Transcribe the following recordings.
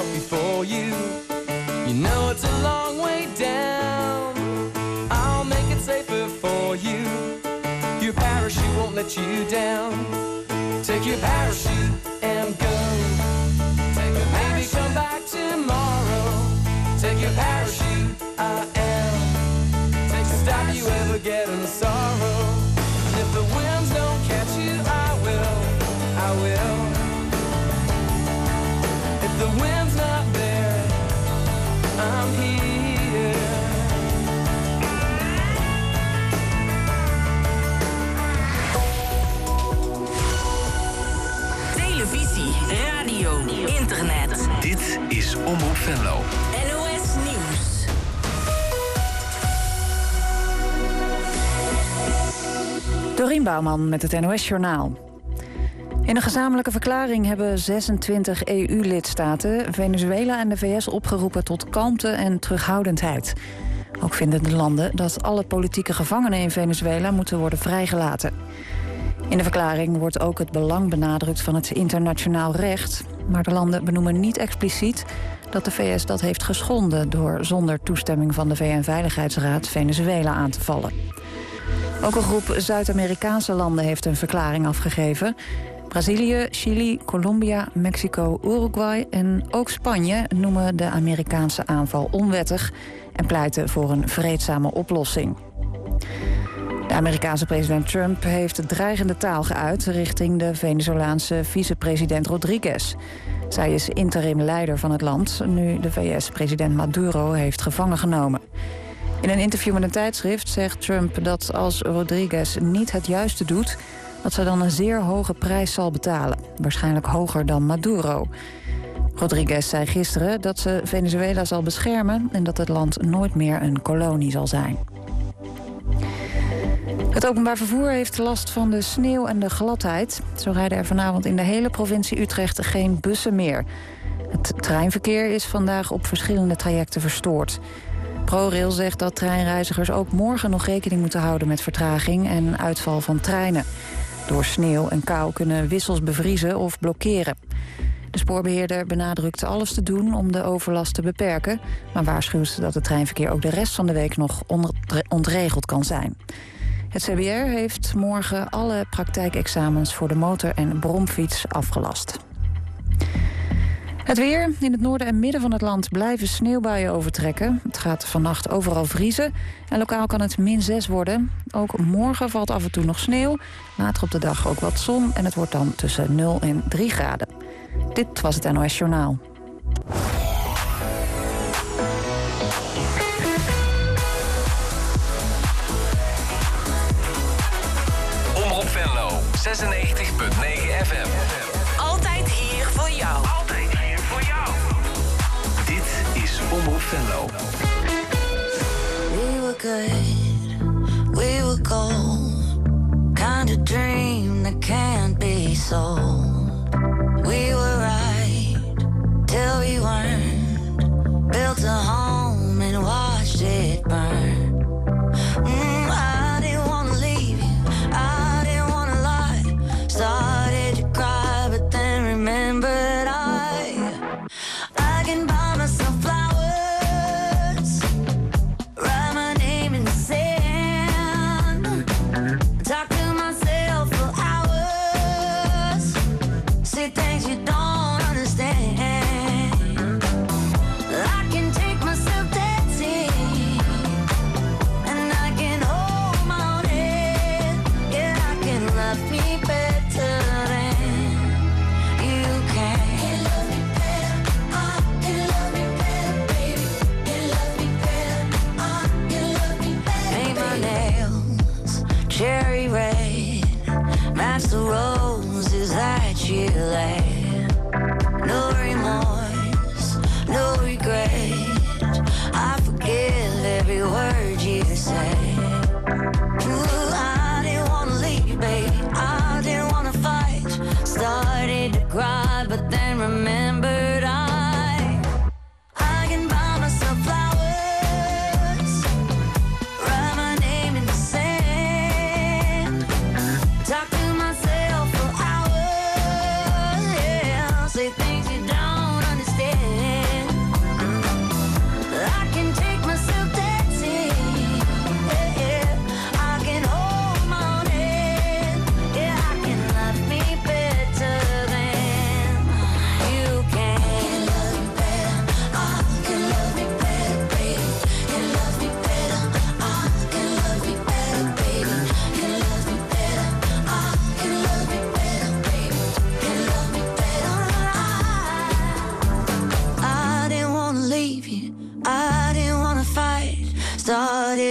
out before you. You know it's a long way down. I'll make it safer for you. Your parachute won't let you down. Take your parachute and go. Maybe come back tomorrow. Take your parachute, I am. Take to stop you ever getting sorrow. And if the winds don't catch you, I will. If the wind's not there, I'm here. Televisie, radio, internet. Dit is Omroep Venlo. NOS Nieuws. Dorien Bouwman met het NOS Journaal. In een gezamenlijke verklaring hebben 26 EU-lidstaten Venezuela en de VS opgeroepen tot kalmte en terughoudendheid. Ook vinden de landen dat alle politieke gevangenen in Venezuela moeten worden vrijgelaten. In de verklaring wordt ook het belang benadrukt van het internationaal recht, maar de landen benoemen niet expliciet dat de VS dat heeft geschonden door zonder toestemming van de VN-veiligheidsraad Venezuela aan te vallen. Ook een groep Zuid-Amerikaanse landen heeft een verklaring afgegeven. Brazilië, Chili, Colombia, Mexico, Uruguay en ook Spanje noemen de Amerikaanse aanval onwettig en pleiten voor een vreedzame oplossing. De Amerikaanse president Trump heeft dreigende taal geuit richting de Venezolaanse vicepresident Rodriguez. Zij is interim leider van het land, nu de VS president Maduro heeft gevangen genomen. In een interview met een tijdschrift zegt Trump dat als Rodriguez niet het juiste doet, dat ze dan een zeer hoge prijs zal betalen. Waarschijnlijk hoger dan Maduro. Rodriguez zei gisteren dat ze Venezuela zal beschermen en dat het land nooit meer een kolonie zal zijn. Het openbaar vervoer heeft last van de sneeuw en de gladheid. Zo rijden er vanavond in de hele provincie Utrecht geen bussen meer. Het treinverkeer is vandaag op verschillende trajecten verstoord. ProRail zegt dat treinreizigers ook morgen nog rekening moeten houden met vertraging en uitval van treinen. Door sneeuw en kou kunnen wissels bevriezen of blokkeren. De spoorbeheerder benadrukt alles te doen om de overlast te beperken, maar waarschuwt dat het treinverkeer ook de rest van de week nog ontregeld kan zijn. Het CBR heeft morgen alle praktijkexamens voor de motor- en bromfiets afgelast. Het weer. In het noorden en midden van het land blijven sneeuwbuien overtrekken. Het gaat vannacht overal vriezen en lokaal kan het -6 worden. Ook morgen valt af en toe nog sneeuw. Later op de dag ook wat zon en het wordt dan tussen 0 en 3 graden. Dit was het NOS Journaal. Omroep Venlo, 96.9 FM. Altijd hier voor jou. Altijd hier voor jou. Dit is Omroep Venlo. We were good, we were gold. Kind of dream that can't be sold. We were right till we weren't. Built a home and watched it burn. I didn't wanna leave you, I didn't wanna lie. Started to cry, but then remembered I can buy myself flowers, write my name in the sand, talk to myself for hours.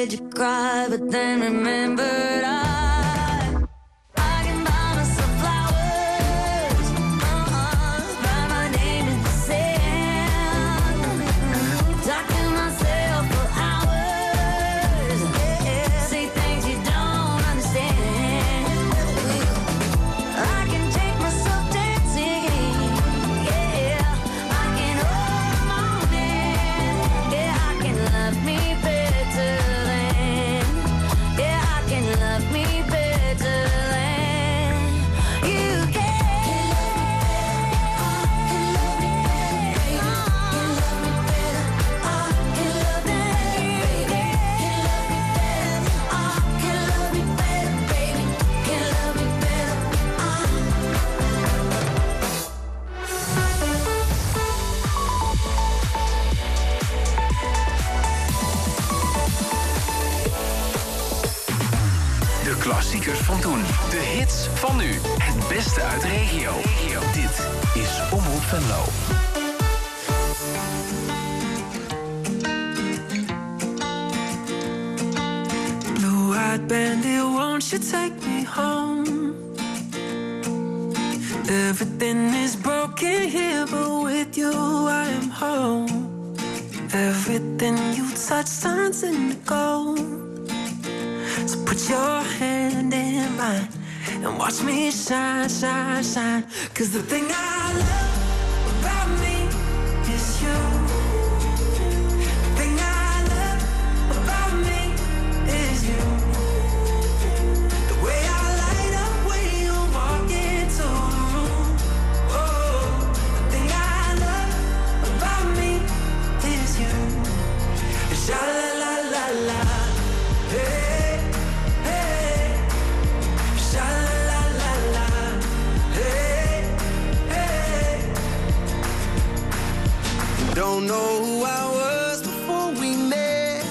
made you cry, but then remembered I can buy myself flowers, write my name in the sand, talk to myself for hours, say things you don't understand. I can take myself dancing, I can hold the morning, I can love me better than, I can love me better than you can. Can love me better, can love me better, baby, can love me better. De klassiekers van toen. De hits van nu. Het beste uit de regio. Dit is Omroep Venlo. Blue-eyed bandit, won't you take me home? Everything is broken here, but with you I am home. Everything you touch turns into gold. So put your hand in mine and watch me shine, shine, shine. 'Cause the thing I love about me is you. The thing I love about me is you. The way I light up when you walk into the room. Oh, the thing I love about me is you. Sha la la la la, hey, hey. Sha la la la la, hey, hey. Don't know who I was before we met.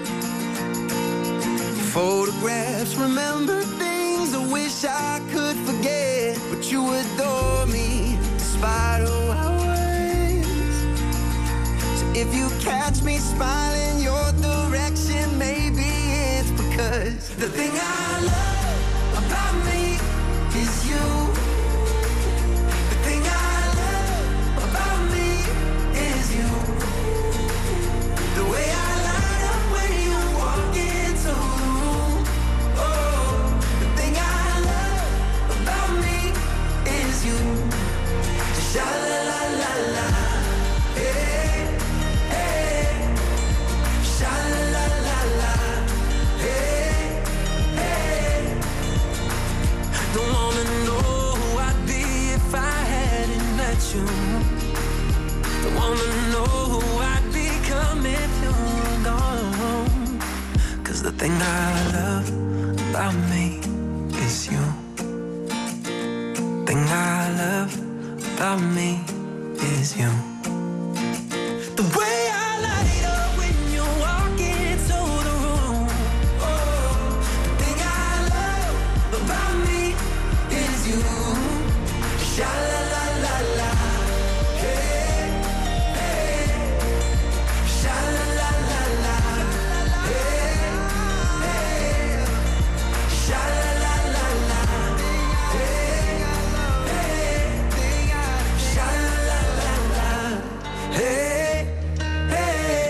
Photographs, remember things I wish I could forget. But you adore me despite who I was. So if you catch me smiling your direction, maybe it's because the thing I love about me is you. The thing I love about me is you. The way I light up when you walk into the room. Oh, the thing I love about me is you. Sha la la la la, hey, hey. Sha la la la la, hey, hey. Don't wanna know who I'd be if I hadn't met you. Don't wanna know who I'd become if you were gone. 'Cause the thing I love about me is you. Thing I love about me is you. The way I light up when you walk into the room. Oh, the thing I love about me is you. Sha la la la la, hey, hey. Sha la la la la, hey, hey. Sha la la la la, hey, hey. Sha la la la la, hey, hey.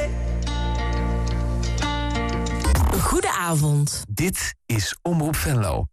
Goedenavond. Dit is Omroep Venlo.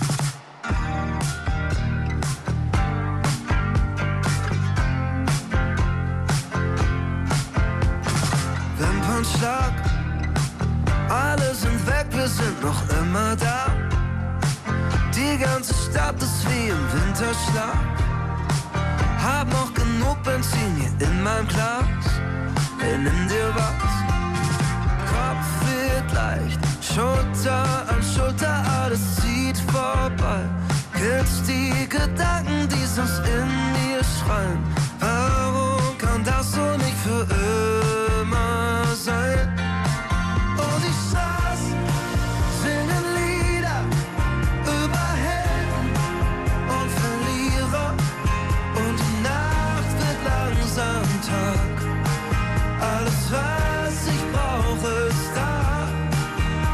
Wimpernschlag, alle sind weg, wir sind noch immer da. Die ganze Stadt ist wie im Winterschlaf. Hab noch genug Benzin hier in meinem Glas. Hey, nimm dir was. Kopf wird leicht, Schulter an Schulter, alles zieht vorbei. Kennst die Gedanken, die sonst in mir schreien? Warum kann das so nicht für immer sein? Und ich saß, singen Lieder über Helden und Verlierer. Und die Nacht wird langsam Tag. Alles, was ich brauche, ist da.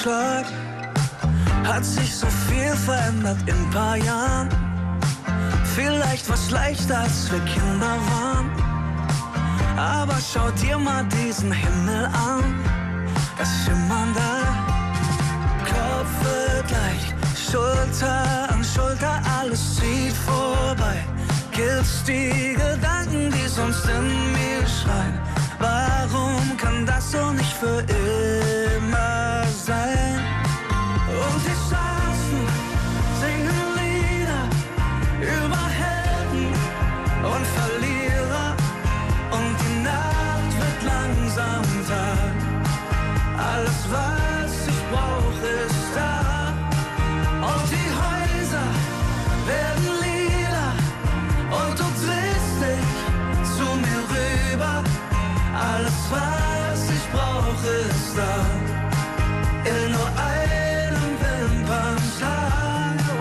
Herzschlag. Hat sich so viel verändert in ein paar Jahren. Vielleicht war's leichter, als wir Kinder waren. Aber schau dir mal diesen Himmel an. Das Schimmernde. Kopf wird leicht, Schulter an Schulter, alles zieht vorbei. Gibt's die Gedanken, die sonst in mir schreien? Warum kann das so nicht für immer sein? Und die Straßen singen Lieder über Helden und Verlierer. Und die Nacht wird langsam Tag. Alles, was ich brauch, ist da. Und die Häuser werden lila. Und du drehst dich zu mir rüber. Alles, was ich brauch, ist da. In nur einem Wimpernschlag.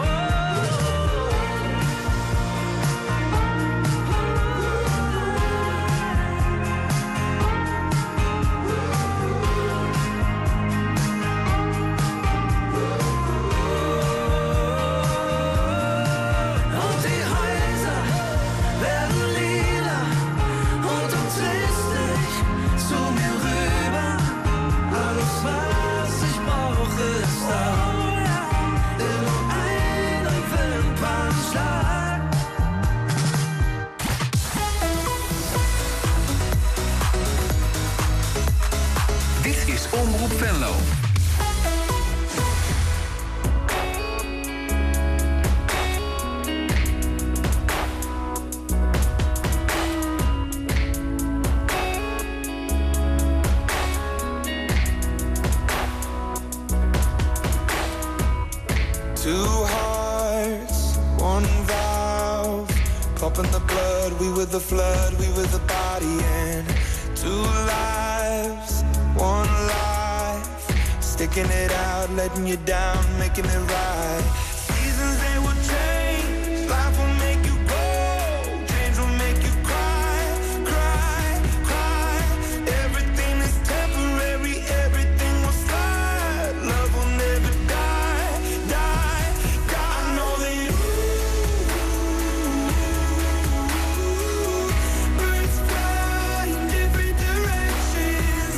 Und die Häuser werden lila. Und du drehst dich zu mir rüber. Alles, was ich brauch, ist da. In nur einem Wimpernschlag. Dit is Omroep Venlo. Two hearts, one valve, pumping the blood, we were the flood, we were the body, and two lives, one life, sticking it out, letting you down, making it right. Seasons, they will change, life will make you go, change will make you cry, cry, cry. Everything is temporary, everything will slide, love will never die, die, die. I know that you birds fly in different directions.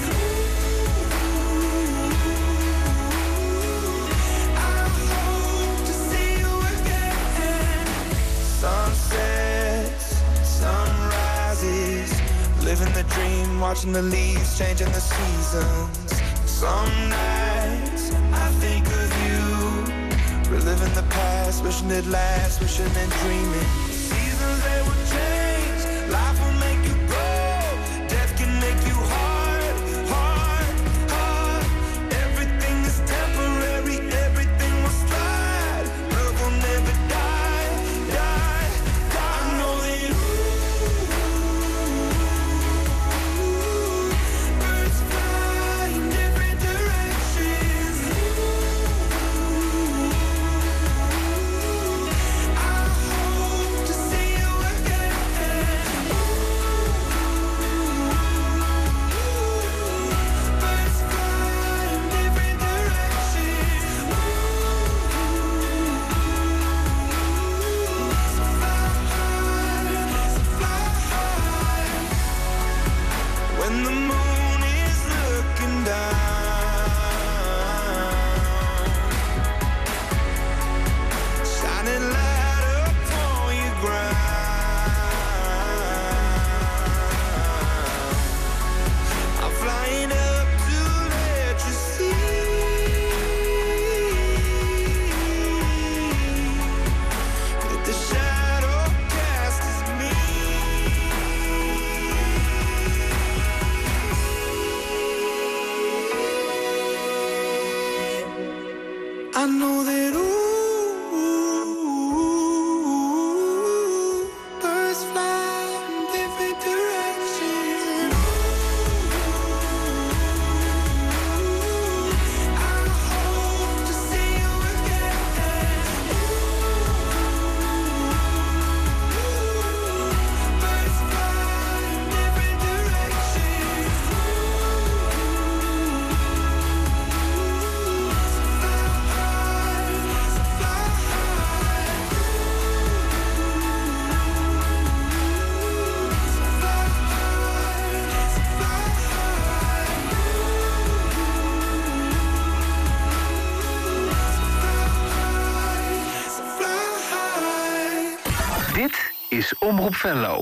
I hope to see you again. Sunsets, sunrises, living the dream, watching the leaves, changing the seasons. Some nights I think of you, reliving the past, wishing it lasts, wishing and dreaming. Seasons, they will change, life will make you grow, death can make you hard, hard, hard. Everything is temporary, everything will slide, love will never die, die, die. I know that you birds fly in different directions. I hope to see you again. Dit is Omroep Venlo.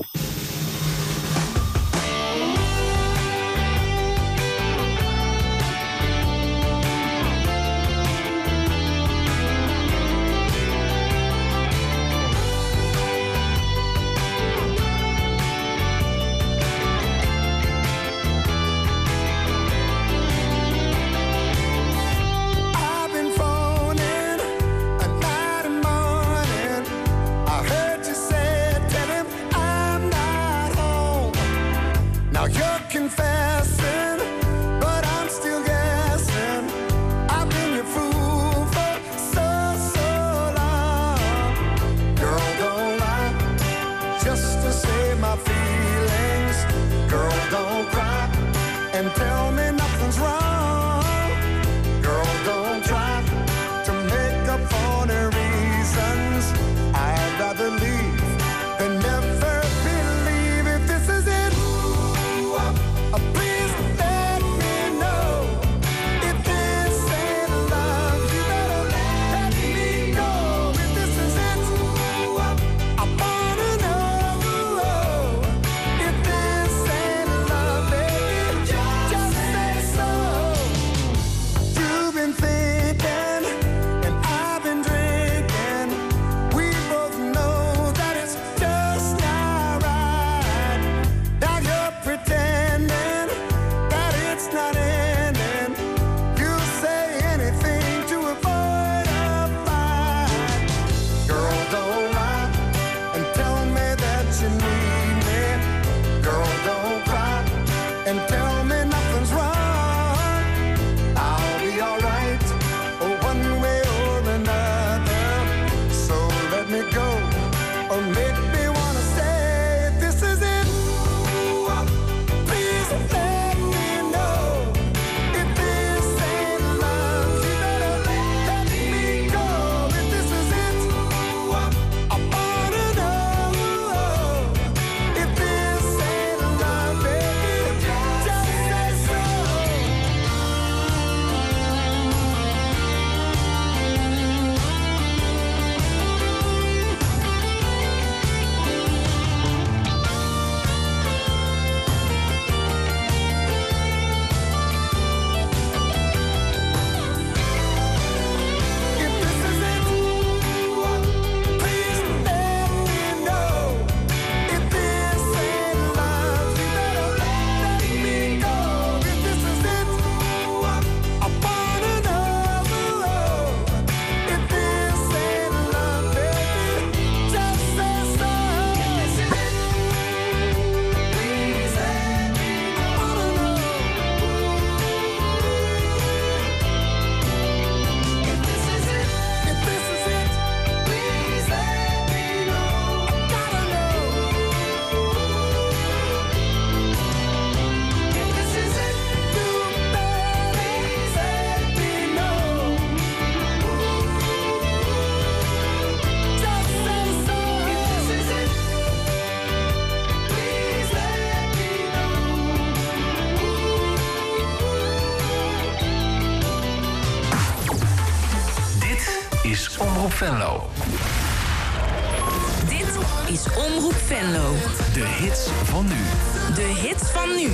Venlo. Dit is Omroep Venlo. De hits van nu. De hits van nu.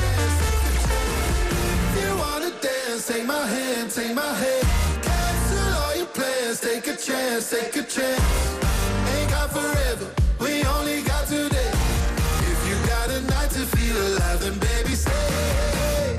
You wanna dance, take my hand, take my hand. Cancel all your plans, take a chance, take a chance. Ain't got forever, we only got today. If you got a night to feel alive, then baby stay.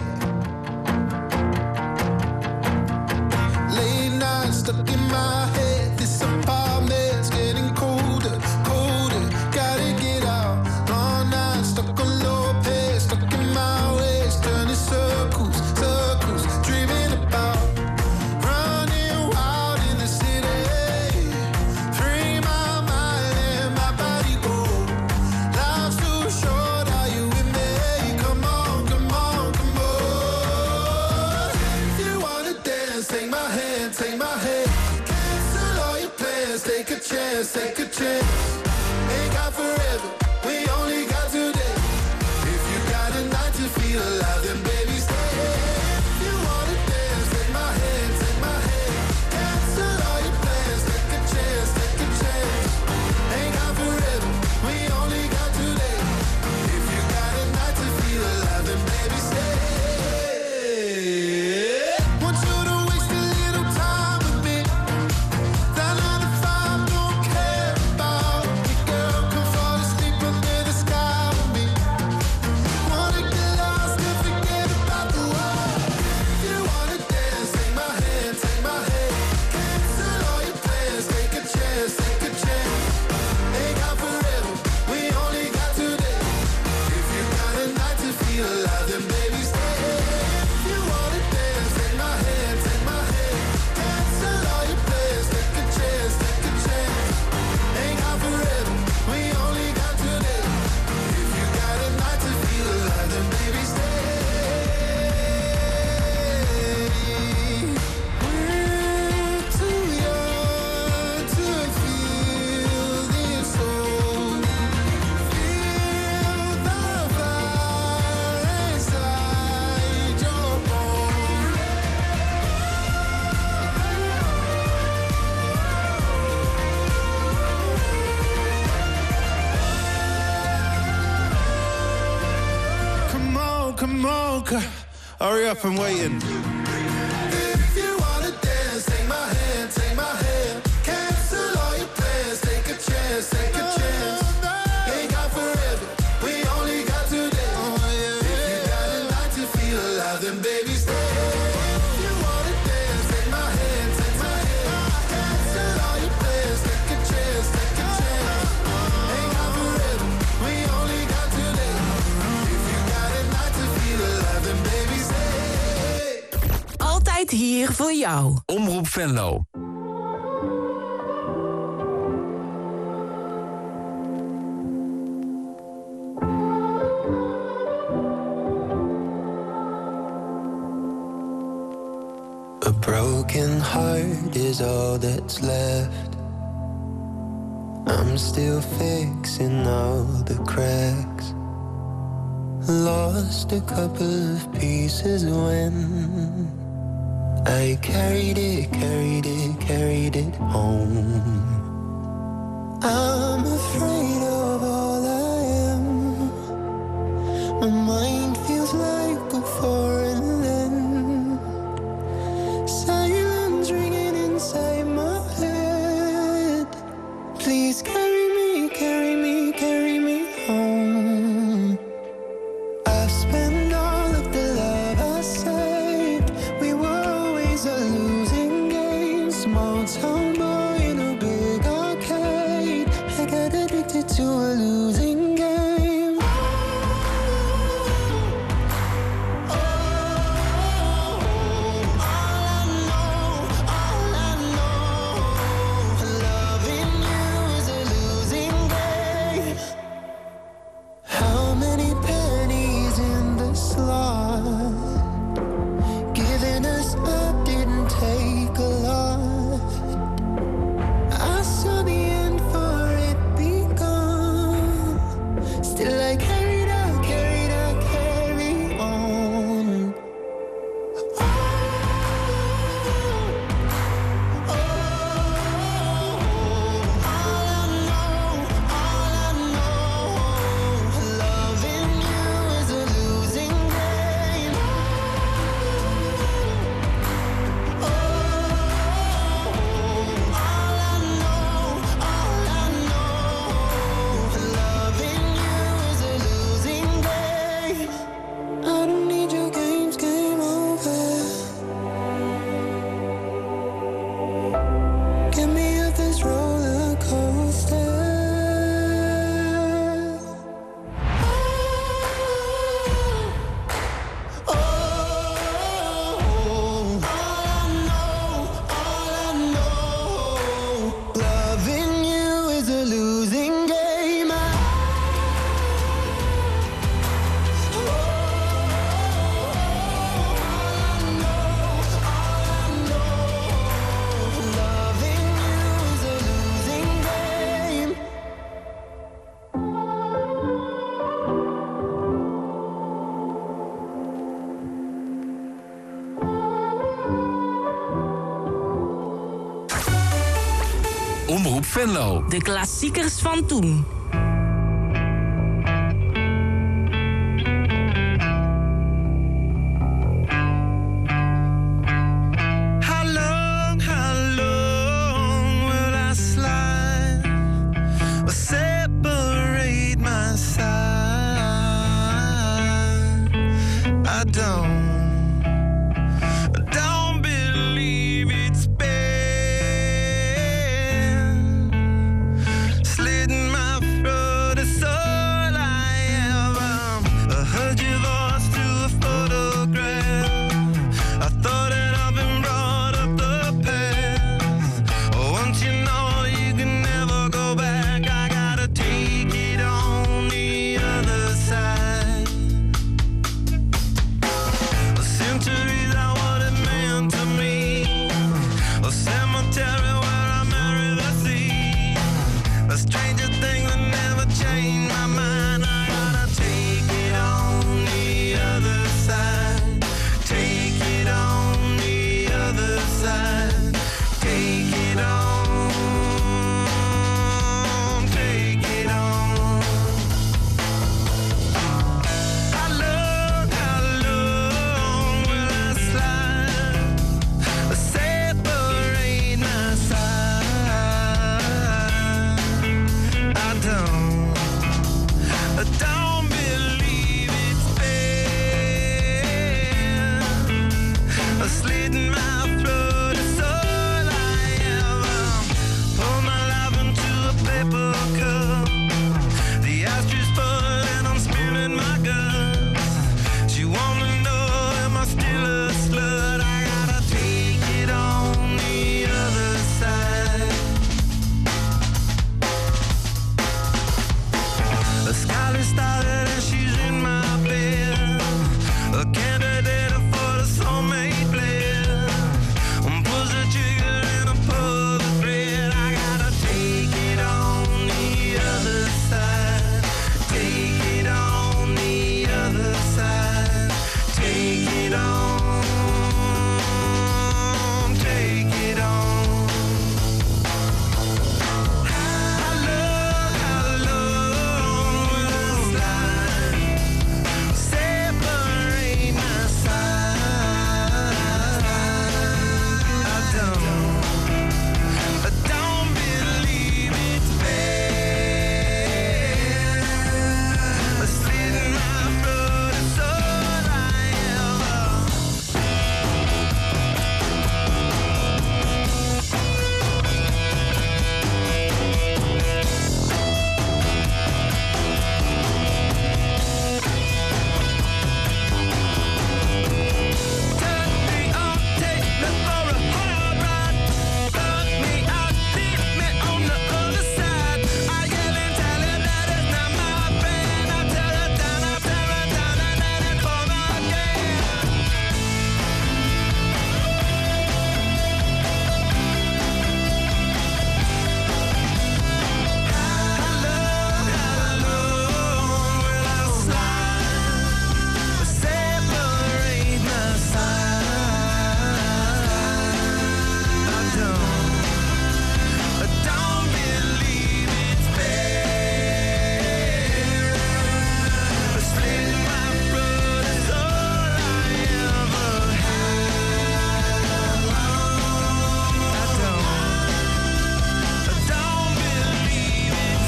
Late night stuck in my head, this apartment's getting colder, colder. Gotta get out, all night stuck on low pace, stuck in my ways, turning circles, circles, dreaming about running wild in the city. Free my mind and my body go. Life's too short, are you with me? Come on, come on, come on. If you wanna dance, take my hand, take my hand. Cancel all your plans, take a chance, take a chance. Ain't got forever, we only got today. If you got a night to feel alive, then baby stay. If you wanna dance, take my hand, take my hand. Cancel all your plans, take a chance, take a chance. Ain't got forever, come on, hurry up, I'm waiting. If you wanna dance, take my hand, take my hand. Cancel all your plans, take a chance, take a chance. Ain't got forever, we only got today. If you got a night to feel alive, then baby stay. If you wanna dance, take my hand, take my hand. Cancel all your plans, take a chance, take a chance. Ain't got forever, we only got today. If you got a night to feel alive, then baby stay. Altijd hier voor jou. Omroep Venlo. A broken heart is all that's left. I'm still fixing all the cracks. Lost a couple of pieces when I carried it home. I'm afraid of all I am. My mind feels like a foreign land. Silence ringing inside my head. Please carry me, carry me, carry me home. I spent all of the love I saved. We were always a losing game. Small town boy in a big arcade. I got addicted to a losing game. How many pennies in the slot? Giving us up didn't take a lot. I saw the end for it begun. Still I carried on. Loving you is a losing game. Loving you is a losing game. I don't need your games, game over. Get me off this roller coaster. Loving you is a losing game. Loving you is a losing game. Omroep Venlo. De klassiekers van toen. How long will I slide or separate my side? I don't believe it's been slitting my throat. It's all I am. I heard your voice through a photograph. I thought that I've been brought up the past. Once you know you can never go back, I gotta take it on the other side. don't believe it's fair. A slit in my throat is all I ever. Pour my life into a paper cup. The ashtray full and I'm spilling my guts. She wanna know, am I still a slut? I gotta take it on the other side. A skyline started and she's in my bed. A candidate for the soulmate blend. Pulls the trigger and I pull the thread. I gotta take it on the other side. Take it on the other side. Take it on. Take it on. How long will this line separate my side? I don't believe it's fair. A slit in my throat is all I ever. Turn me on, take me for a hard ride. Turn me out, leave me on the other side. I yell and tell her that it's not my friend. I tear her down, and then it fall again. How long will I slide? Separate my side. I don't believe it's fair. A slit in my throat is all I ever had. I don't believe it's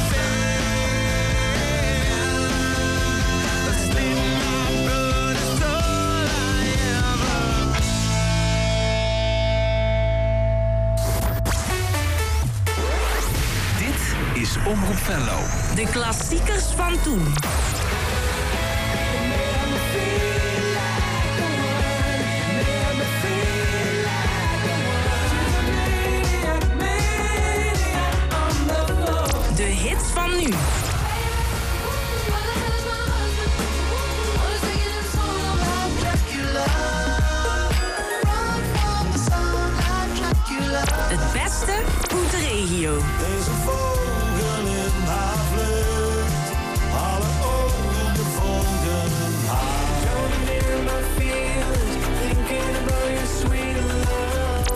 fair. A slit in my throat is all I ever. Dit is Omroep Venlo. De klassiekers van toen. De hits van nu. Het beste uit de regio. Deze vogel in haar vlucht, alle ogen volgen haar. Coming near my feelings, thinking about your sweet love.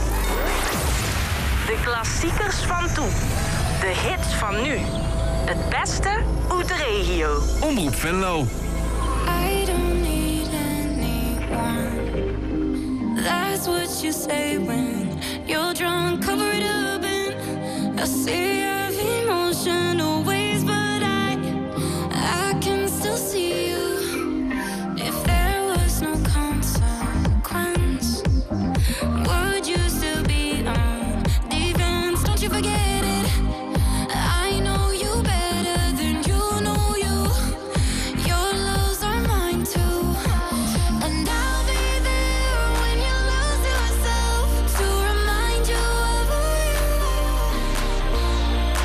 De klassiekers van toen. De hits van nu. Het beste uit de regio. Omroep Venlo. I don't need anyone. That's what you say when you're drunk, cover it up in a sea of emotional waves. But I can still see you. If there was no consequence, would you still be on defense? Don't you forget it. I know you better than you know you. Your loves are mine too. And I'll be there when you lose yourself to remind you of who you are.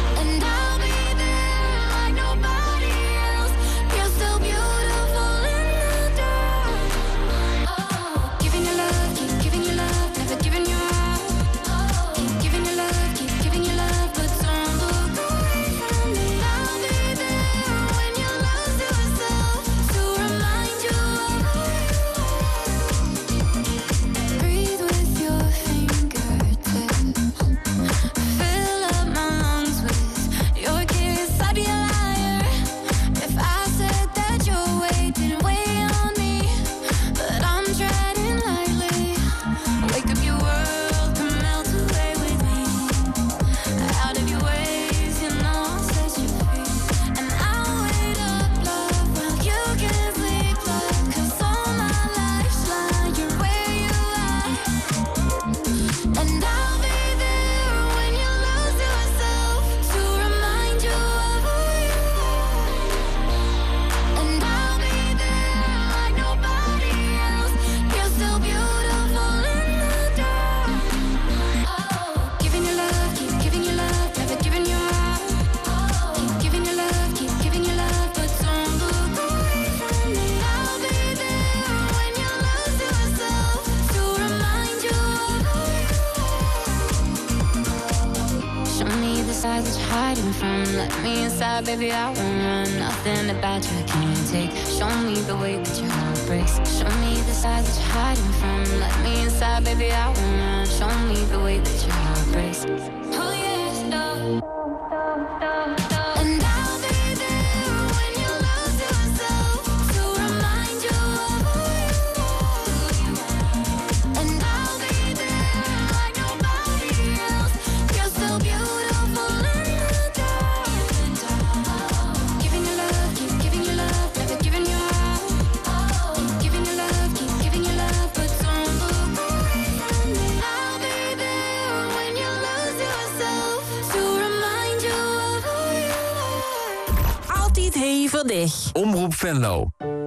Let me inside, baby, I won't run. Nothing about you I can't take. Show me the way that your heart breaks. Show me the side that you're hiding from. Let me inside, baby, I won't run. Show me the way that your heart breaks. Oh yeah, no. And I'll be there when you lose yourself to remind you of who you are. And I'll be there like nobody else. You're so beautiful in the dark. Giving you love, keep giving you love, never giving you up. Keep giving you love, keep giving you love, but don't look away from me. I'll be there when you lose yourself to remind you of who you are. Altijd hevig. Omroep Venlo.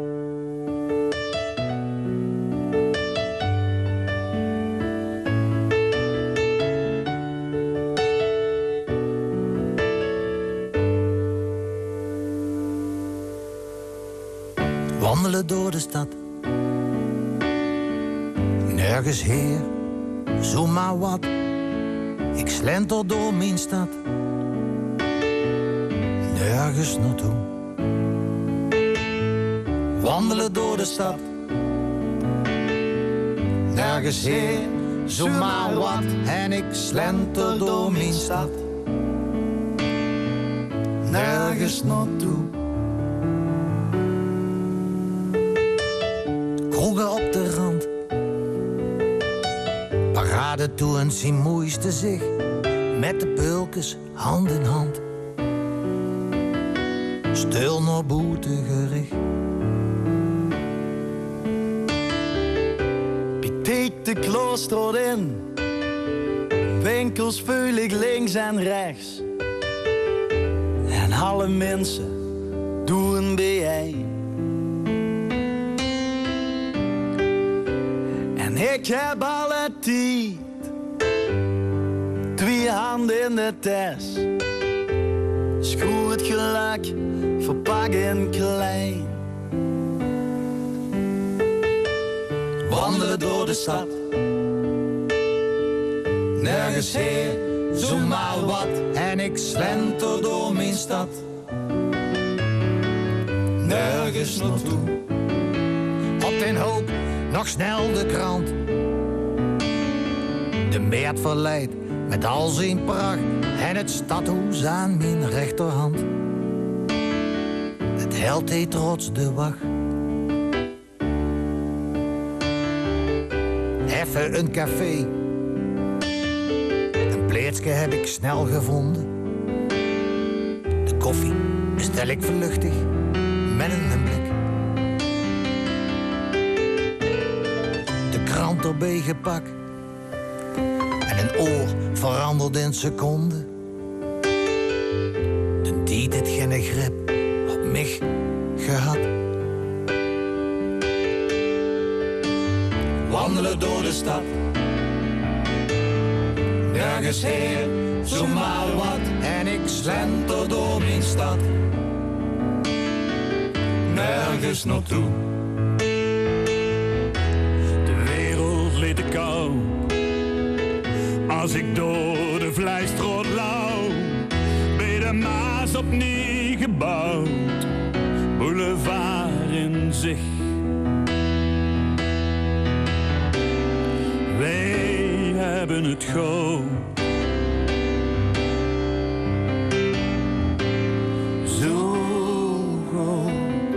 Wandelen door de stad. Nergens heer, zomaar wat. Ik slenter door mijn stad. Nergens naartoe. Wandelen door de stad. Nergens heer, zomaar wat. En ik slenter door mijn stad. Nergens naartoe. Kroegen op de rand. Parade toe en zien moeiste zich. Met de pulkes hand in hand. Stil naar boete gericht. Piet de Kloosterrood in. Winkels vul ik links en rechts. En alle mensen doen bij jij. En ik heb alle tijd. 2 handen in de tas. Schroer het geluk, verpak in klein. Wandelen door de stad. Nergens heer, zomaar wat. En ik slenter door mijn stad. Nergens naartoe. Op den hoop, nog snel de krant. De meert verleidt met al zijn pracht. En het stadhoes aan mijn rechterhand. Het held heet trots de wacht. Even een café. Een pleertje heb ik snel gevonden. De koffie bestel ik vluchtig met een blik. De krant erbij gepakt. En een oor verandert in seconden. De tijd het geen grip op mij gehad. Wandelen door de stad. Nergens heer, zomaar wat. En ik slenter door mijn stad. Nergens naartoe. De wereld ligt te kou. Als ik door de Vlijstroot loop. Bij de Maas opnieuw gebouwd. Boulevard in zicht. Wij hebben het goed. Zo goed.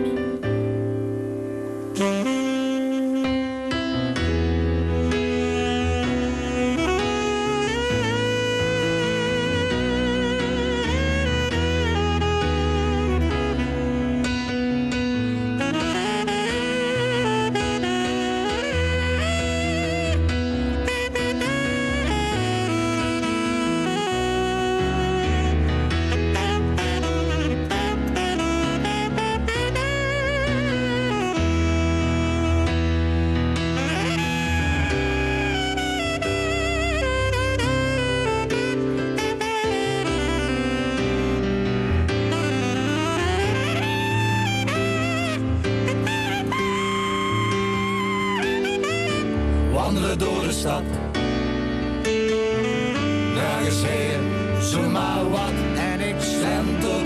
Wandelen door de stad. Nergens heer, zomaar wat. En ik slenter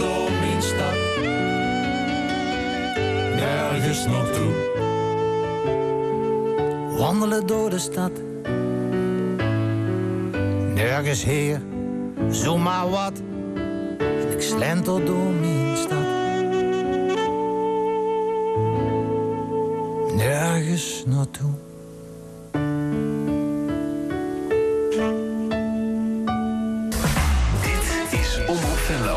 nergens naartoe. Wandelen door de stad. Nergens heer, zomaar wat. En ik slenter door mijn stad. Nergens naartoe. Dit is Omroep Venlo.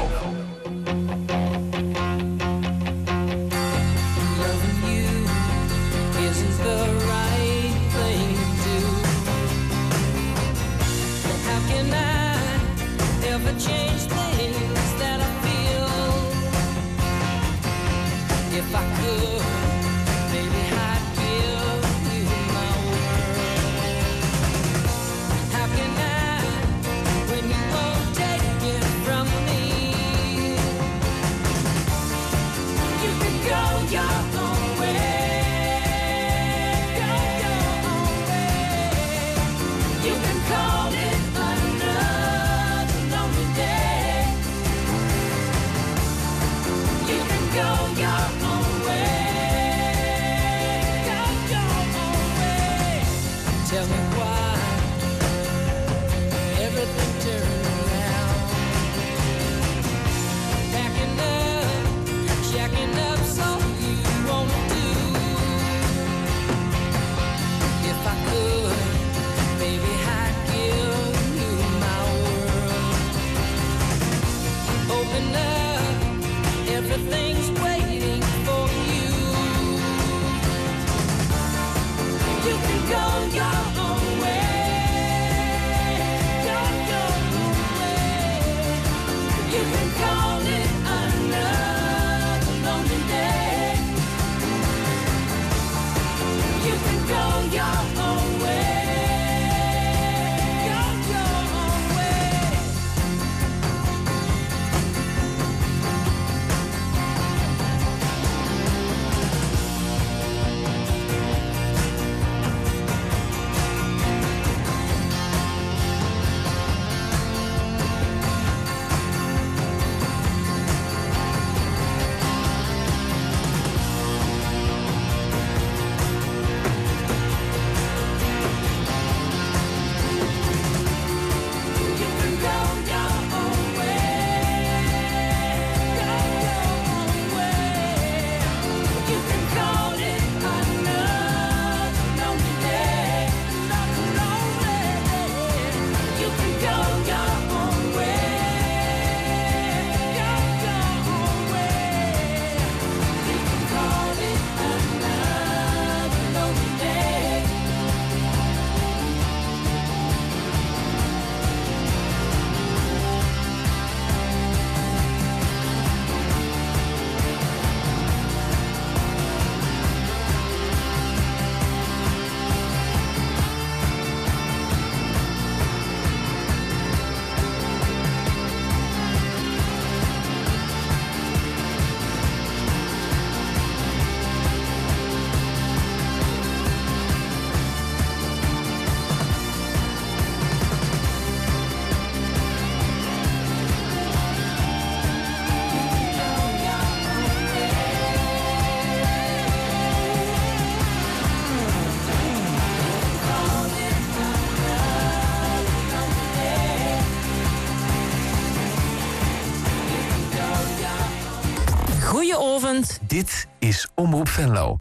Goedenavond. Dit is Omroep Venlo.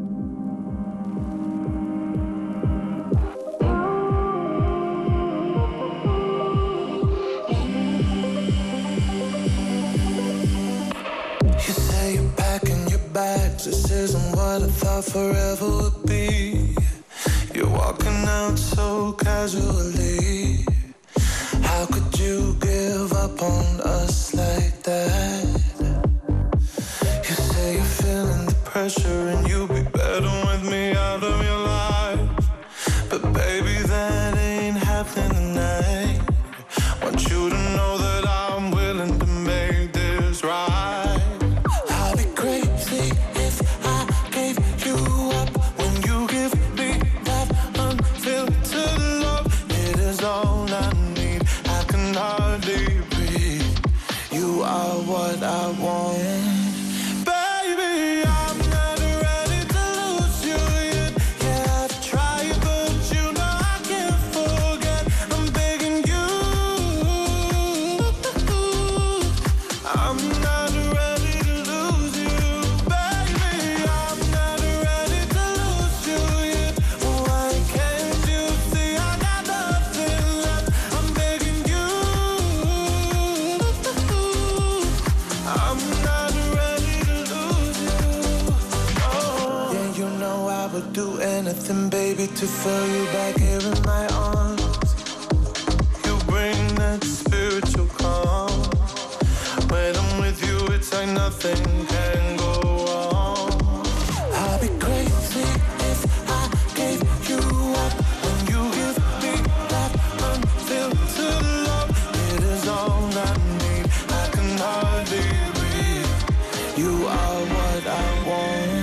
You say you're packing your bags. This isn't what I thought forever would be. You're walking out so casually. How could you give up on us like that? You say you're feeling the pressure and you'll be better with me out of your life. But baby, that ain't happening tonight. Want you to know that I'm willing to make this right. I'd be crazy if I gave you up when you give me that unfiltered love. It is all I need. I can hardly breathe. You are what I want. Baby, I'm not ready. would do anything, baby, to feel you back here in my arms. You bring that spiritual calm. When I'm with you, it's like nothing can go wrong. I'd be crazy if I gave you up. When you give me that unfiltered love, it is all I need. I can hardly breathe. You are what I want.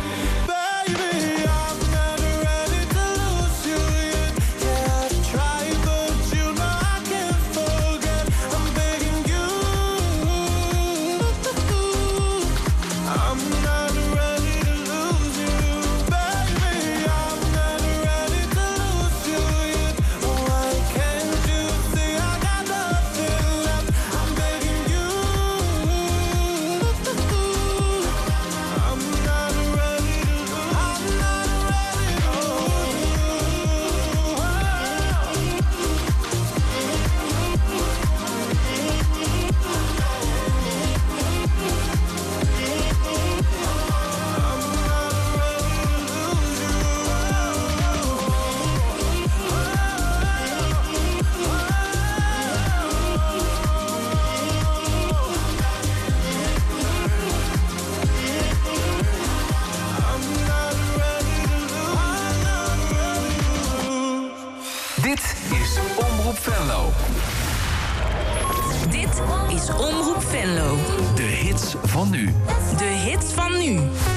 Dit is Omroep Venlo. De hits van nu. De hits van nu.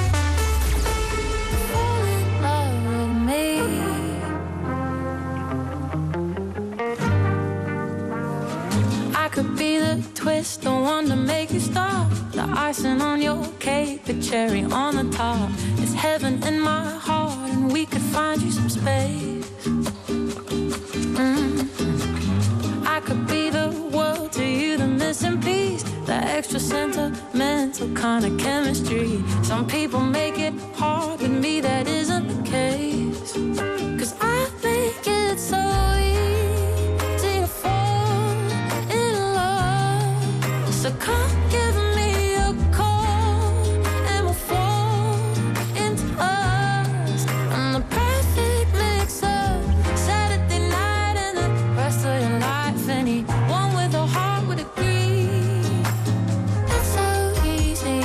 I could be the twist, the one to make you stop. The icing on your cake, the cherry on the top. It's heaven in my heart, and we could find you some space. I could be the world to you, the missing piece, the extra sentimental kind of chemistry. Some people make it hard, with me that isn't the case. 'Cause I think it's so easy to fall in love. So come give me a call and we'll fall into us. I'm the perfect mix-up, Saturday night and the rest of your life. Anyone with a heart would agree. It's so easy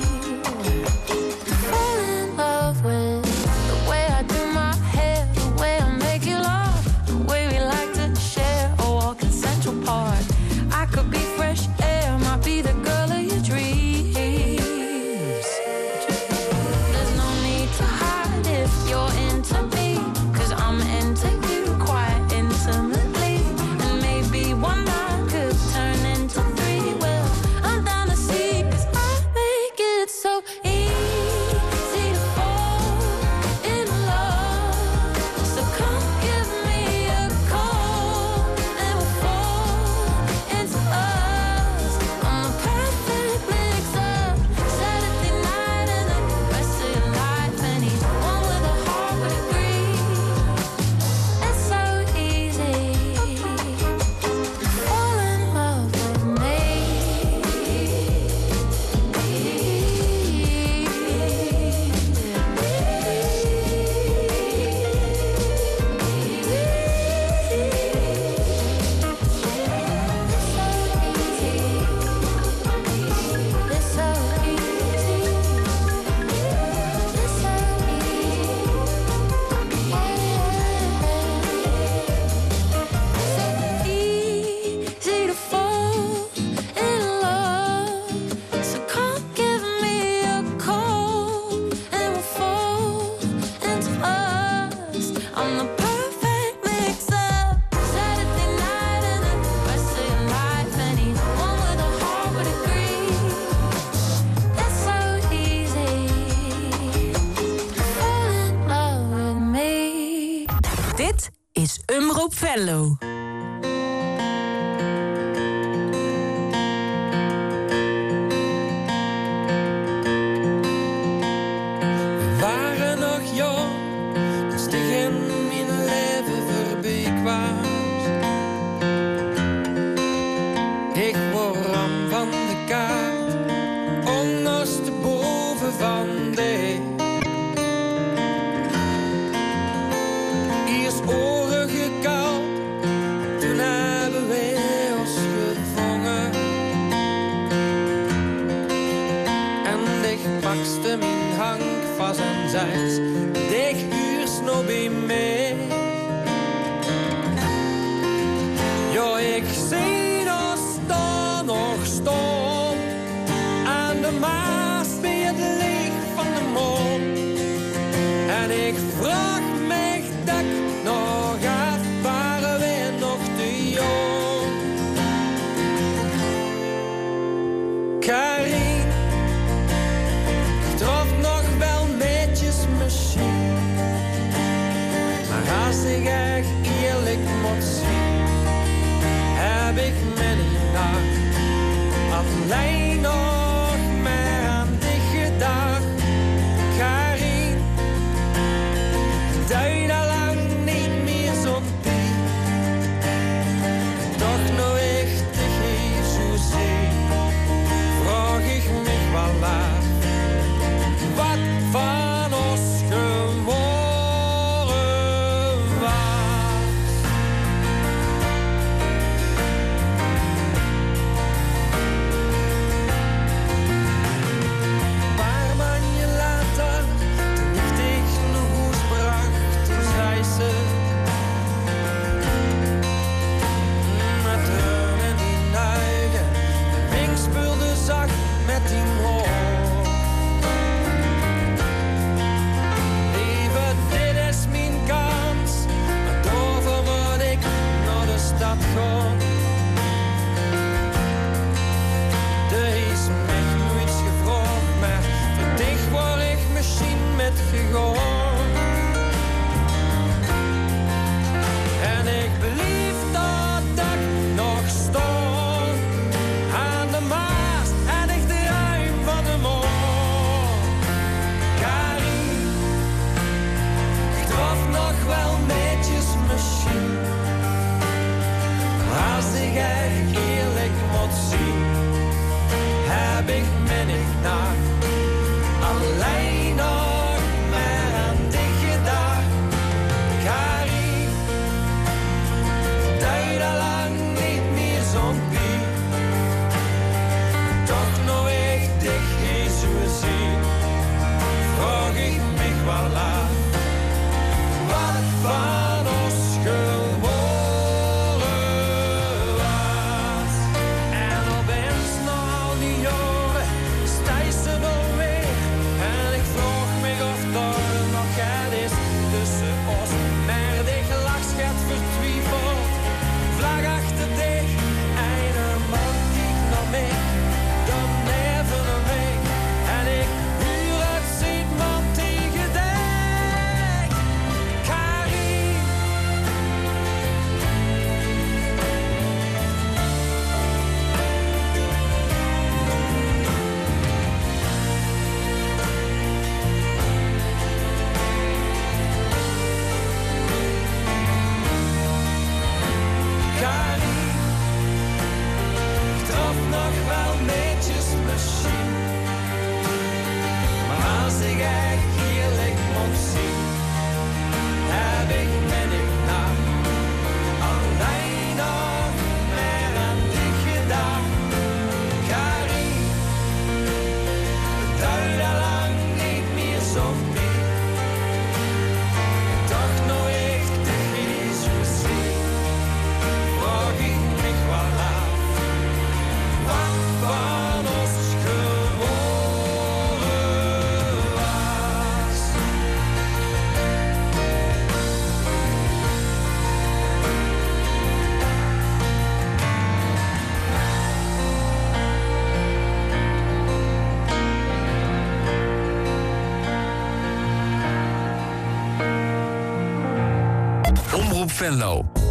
to fall in love with the way I do my hair, the way I make you laugh, the way we like to share a walk in Central Park. I could be fresh air, might be the girl of your dreams. There's no need to hide if you're into me, 'cause I'm into you quite intimately. And maybe one night could turn into three. Well, I'm down to see, 'cause I make it so easy to fall in love. So come give me a call and we'll fall into us. I'm the perfect mix-up, Saturday night and the rest of your life. Anyone with a heart would agree. It's so easy to fall in love with me. It's so easy. It's so easy to fall in love. So come give me a call and we'll fall into us. I'm the perfect mix-up, Saturday night and the rest of your life. Anyone with a heart would agree. It's so easy to fall in love with me. Dit is Omroep Venlo. We waren nog jong, dus tegen mijn leven voorbij kwam. Ik word ram van de kaart, ondersteboven van de. pakste mijn hang vast en zei: dik uur nog bij mij. Ja, ik zie dat staan nog staan aan de Maas bij het licht van de maan. En ik vraag me dat ik nog af, waren we nog te jong. Karin, ik trof nog wel netjes misschien. Maar als ik echt eerlijk moet zien, heb ik me niet naar alleen nog maar aan dich gedacht. Karin, duid al lang niet meer zo'n pie. Toch nog echt te geef zozeer, vraag ik me wel af, wat van ons geworden was. Een paar maanden later, toen ik dich nog huis bracht, toen zei ze, met tranen in de ogen, de wing speelde zacht met die hoofd. Lieve, dit is mijn kans, maar daarvoor moet ik naar de stad gaan. Er is mij nooit gevraagd, maar voor dich word ik misschien met gegaan. En ik belief dat ik nog sta aan de Maas en ik de ruim van de moor. Karin, ik trof nog wel netjes misschien. Maar als ik echt eerlijk moet zien, heb ik me niet naar alleen nog maar aan dich gedacht. Karin, duid al lang niet meer zo'n pie. Toch nog echt dich is zien, vraag ik me wel af, wat van ons geworden was. En opeens na al die jaren sta ze er weer. En ik vraag me of daar nog het is tussen ons. Maar dich lach schat vertwijfeld, vlag achter dich. En een man die naar mij, dan neven een week. En ik huur het ziet man tegen dich. Karin, Karin, ik trof nog wel netjes misschien. Maar als ik echt eerlijk moet zien, heb ik me niet naar alleen nog maar aan dich gedacht. Karin, duid al lang niet meer zo'n pie. Toch nog echt te Jezus zien, vraag ik me wel af, wat van ons geworden was. Omroep Venlo.